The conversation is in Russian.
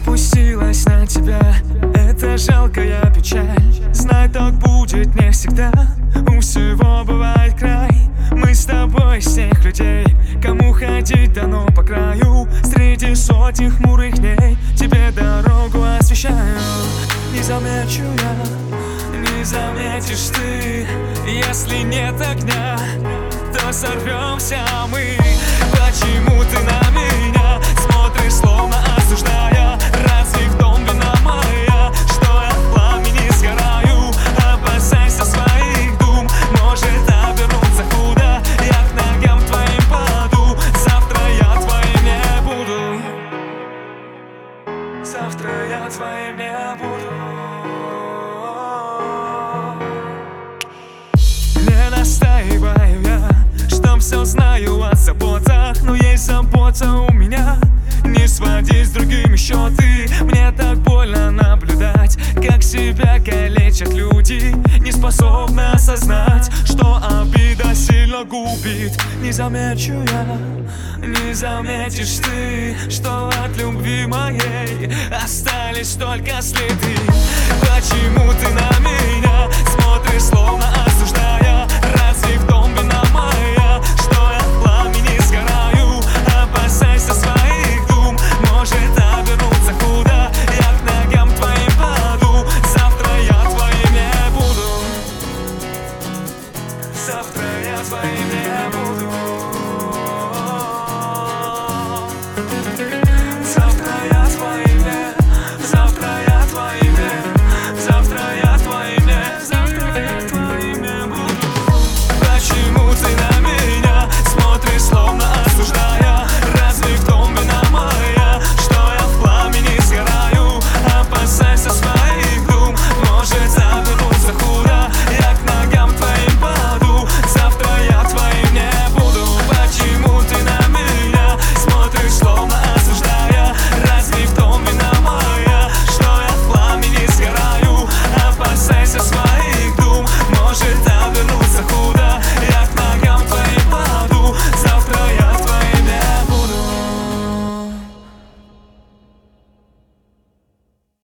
опустилась на тебя эта жалкая печаль. Знай, так будет не всегда, у всего бывает край. Мы с тобой из тех людей, кому ходить дано по краю. Среди сотен хмурых дней тебе дорогу освещаю. Не замечу я, не заметишь ты, если нет огня, то сорвемся мы. Почему ты на меня смотришь, словно осуждая? Разве в том вина моя, что я в пламени сгораю? Опасайся своих дум, может обернуться худо. Я к ногам твоим паду, завтра я твоим не буду. Завтра я твоим не буду. Не настаиваю я, что все знаю о заботах, но есть забота у меня. Не своди с другими счеты. Мне так больно наблюдать, как себя калечат люди, не способны осознать, что обида сильно губит. Не замечу я, не заметишь ты, что от любви моей остались только следы. Почему ты на меня смотришь, словно